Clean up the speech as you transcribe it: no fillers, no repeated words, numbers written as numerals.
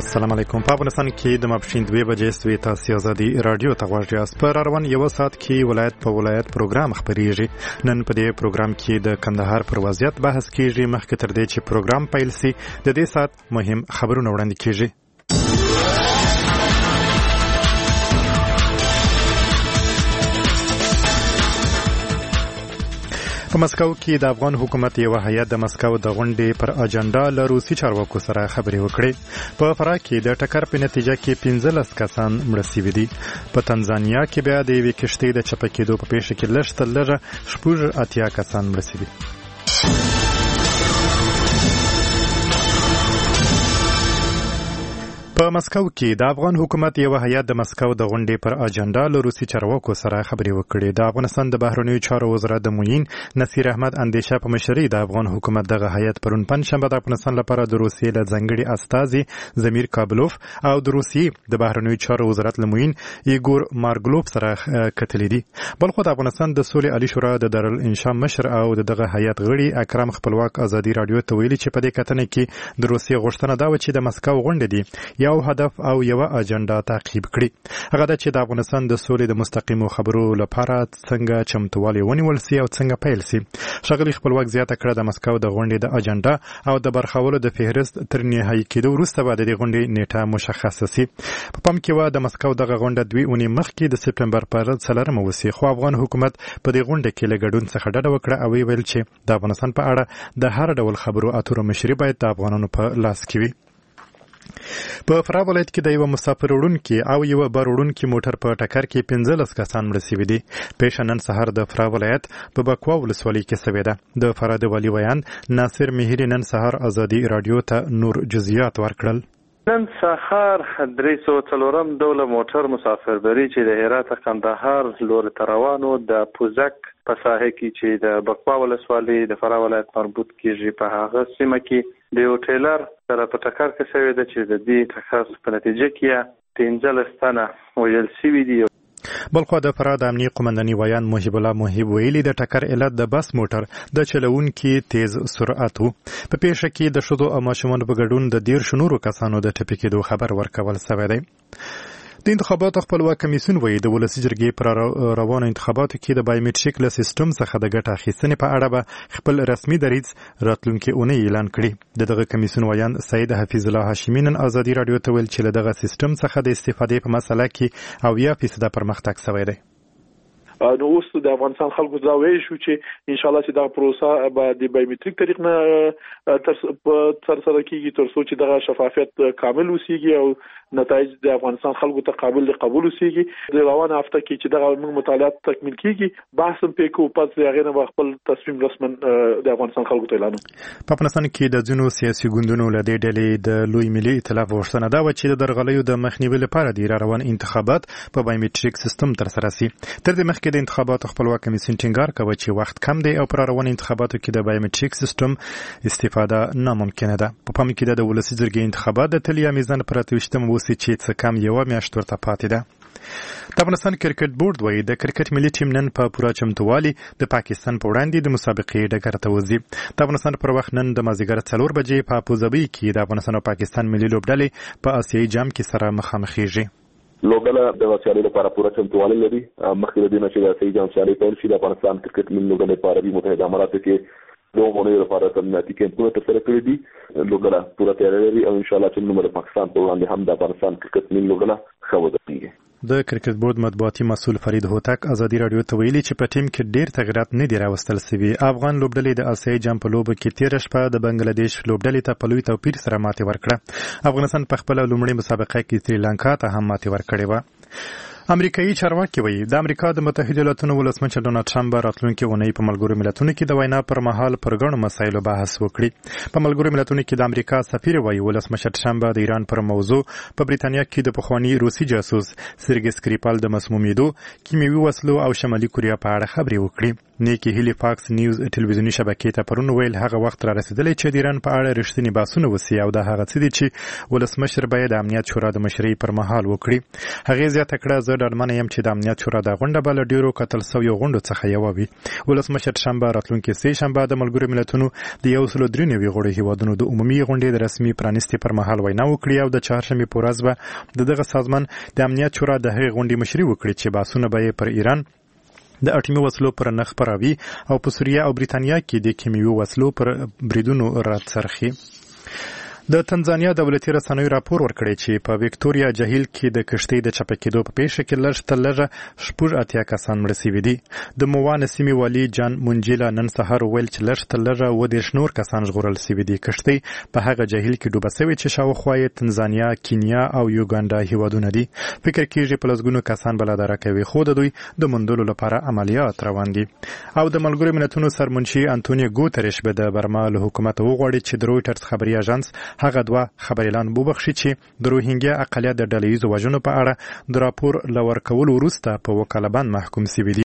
السلام علیکم. په افغانستان کې د ماپښین 2 بجې سوي تاسو ازادي رادیو ته غواړئ. اس پر روان یو ساعت کې ولایت په ولایت پروګرام خبريږي. نن په دې پروګرام کې د کندهار پر وضعیت بحث کیږي. مخکې تر دې چې پروګرام پیل شي د دې ساعت مهم خبرونه وړاندې کیږي. په مسکو کې د افغان حکومت یو هیئت د مسکو د غونډې پر اجنډا له روسي چارواکو سره خبرې وکړې. په فراه کې د ټکر په نتیجه کې 15 کسان مړه شوي دي. په تنزانیا کې بیا د یوې کښتۍ د چپه کېدو په پیښه کې لږ تر لږه 80 کسان مړه شوي. په مسکو کې د افغان حکومت یو هیئت د مسکو د غونډې پر اجنډا له روسي چارواکو سره خبرې وکړې. د افغانستان د بهرنیو چارو وزارت د معین نصیر احمد اندیشه په مشرۍ د افغان حکومت دغه هیئت پرون پنځشنبه د افغانستان لپاره د روسیې له ځانګړي استازي زمیر کابلوف او د روسیې د بهرنیو چارو وزارت له معین ایګور مارګلوف سره کتلې دي. بلخو د افغانستان د سولې عالی شورا د دارالانشا مشر او دغه هیئت غړي اکرم خپلواک ازادي رادیو ته ویلي چې په دې کتنه کې د روسیې غوښتنه دا و چې د مسکو غونډې دي یو هدف او یو اجنډا تعقیب کړي. هغه د چې د افغانستان د سولې د مستقیمو خبرو لپاره څنګه چمتووالی ونیول سي او څنګه پیل سي. ښاغلي خپلواک زیاته کړه د مسکو د غونډې د اجنډا او د برخولو د فهرست تر نهایي کېدو وروسته به د دې غونډې نیټه مشخصه سي. په پام کې و د مسکو دغه غونډه 2 اونۍ مخکې د سپتمبر پر 4 وسي. خو افغان حکومت په دې غونډه کې له ګډون څخه ډډه وکړه او ویل چې د افغانستان په اړه د هر ډول خبرو اترو مشري باید د افغانانو په لاس کې وي. په فراه ولایت کې د یو مسافر وړونکي او یو بار وړونکي موټر په ټکر کې 15 کسان مړه شوي دي. پیښه نن سهار د فراه ولایت په بکوا ولسوالۍ کې شوې ده. د فراه د والي ویان ناصر مهری نن سهار ازادي رادیو ته نور جزئیات ورکړل. نن سهار 304 ډوله موټر مسافربري چې د هرات قندهار لور ته روانو د پوزک په ساحه کې چې د بکوا ولسوالۍ د فراه ولایت مربوط کیږي په هغه سیمه کې د یو ټریلر سره په ټکر کې شوې ده چې د دې ټکر په نتیجه کې 15 تنه وژل شوي دي. بلخو د فراه د امنیه قومنداني ویان محب الله محب ویلي د ټکر علت د بس موټر د چلوونکي تیز سرعت وو. په پیښه کې د ښځو او ماشومانو په ګډون د 13 کسانو د ټپي کېدو خبر ورکول شوی دی. د انتخاباتو خپلواک کمیسیون وایي د ولسي جرګې پر روانو انتخاباتو کې د بایومټریک له سیستم څخه د ګټه اخیستنې په اړه به خپل رسمي دریځ راتلونکي اونۍ اعلان کړي. دغه کمیسیون ویان سید حفیظ الله هاشمي نن ازادي رادیو ته ویل چې له دغه سیستم څخه د استفادې په مسله کې 80% پرمختګ شوی دی. نو اوس د افغانستان خلکو دا وایي شو چې ان شاء الله چې دا پروسه به د بایومټریک طریق نه تر سره کیږي تر څو چې د شفافیت کامل وسیږي او نتایج د افغانستان خلکو ته قابل قبول وسیږي. د روانه هفته کې چې دغه موږ مطالعات تکمیل کیږي بحث هم پکې او پس هغه نه خپل تصمیم رسمن د افغانستان خلکو ته اعلان. په افغانستان کې د ځینو سیاسي ګوندونو له دې ډلې د لوی ملي ائتلاف غوښتنه دا و چې د درغلیو د مخنیوي لپاره د روان انتخابات په بایومټریک سیستم تر سره شي. تر دې مخکې د انتخاباتو خپلواک کمیسیون ټینګار کوي چې وخت کم دی او پر روان انتخاباتو کې د بایومټریک سیستم استفاده ناممکنه ده. په پام کې د ولسي جرګې انتخابات د تلیا میزان پر 28 وسي چې څه کم یو میاشت ورته پاتې ده. د افغانستان کرکټ بورډ وایي د کرکټ ملي ټیم نن په پوره چمتووالي د پاکستان په وړاندې د مسابقې ډګر ته وځي. د افغانستان پر وخت نن د مازدیګر 4 بجې په ابوظبي کې د افغانستان او پاکستان ملي لوبډلې په آسیایي جام کې سره مخامخېږي. لوبډله د وسیالې لپاره پوره چمتووالی لري. مخکې د دې نه چې د آسیایي جام سیالۍ پیل شي د افغانستان کرکټ ملي لوبډلې په عربي متحده اماراتو کې دوه مونږ لپاره تمریناتي کیمپونه ترسره کړي دي. لوبډله پوره تیاری لري او ان شاء الله چې موږ د پاکستان په وړاندې هم د افغانستان کرکټ ملي لوبډله ښه ودرېږي. د کرکټ بورډ مطبوعاتي مسؤل فرید هوتک ازادي رادیو ته ویلي چې په ټیم کې ډېر تغیرات نه دي راوستل شوي. افغان لوبډلې د آسیایي جام په لوبو کې تېره شپه د بنگلاديش لوبډلې ته په لوی توپیر سره ماتې ورکړه. افغانستان په خپله لومړۍ مسابقه کې سریلانکا ته هم ماتې ورکړې وه. امریکایي چارواکي وایي د امریکا د متحده ایالاتو ولسمشر ډونالډ ټرمپ راتلونکي اونۍ په ملګرو ملتونو کې د وینا پر مهال پر ګڼو مسایلو بحث وکړي. په ملګرو ملتونو کې د امریکا سفیر وایي ولسمشر ټرمپ د ایران پر موضوع په بریتانیا کې د پخوانی روسي جاسوس سرګي سکریپال د مسمومیدو کیمیاوي وسلو او شمالي کوریا په اړه خبرې وکړي. نیکی هیلی فاکس نیوز ټلویزیونی شبکې ته پرون ویل هغه وخت را رسیدلی چې د ایران په اړه رښتینی بحثونه وسي او دا هغه څه دي چې ولسمشر باید د امنیت شورا د مشرۍ پر مهال وکړي. هغې زیاته کړه زه ډاډمنه یم چې د امنیت شورا د غونډه به له ډېرو کتل سویو غونډو څخه یوه وي. ولسمشر شنبه راتلونکي سه شنبه د ملګرو ملتونو د 193 غړو هیوادونو د عمومي غونډې د رسمي پرانیستي پر مهال وینا وکړي او د چهارشنبې په ورځ به دغه سازمان د امنیت شورا د هغې غونډې مشري وکړي چې بحثونه به یې پر ایران د اټومي وسلو پر نرخ پراوي او په سوریه او بریتانیا کې د کیمیاوي وسلو پر بریدونو راڅرخي. د تنزانیا دولتي رسنیو راپور ورکړی چې په وکټوریا جهیل کې د کشتۍ د چپه کېدو په پیښه کې لږ تر لږه 80 کسان مړه شوي دي. د موانه سیمې والي جان مونجیلا نن سهار ویل چې لږ تر لږه 30 نور کسان ژغورل شوي دي. کشتۍ په هغه جهیل کې ډوبه شوې چې شاوخوا یې تنزانیا، کینیا او یوګانډا هیوادونه دي. فکر کېږي په لسګونو کسان بلاداره کوي خو د دوی د موندلو لپاره عملیات روان دي. او د ملګرو ملتونو سرمنشي انټونیو ګوتریش به د برما له حکومت وغواړي چې د رویټرز خبري اژانس هغه دوه خبر اعلان وبخښي چې د روهینګیا اقلیت د ډلهییزو وژنو په اړه د راپور لورکولو وروسته په وکالت باندې محکوم شوي دي.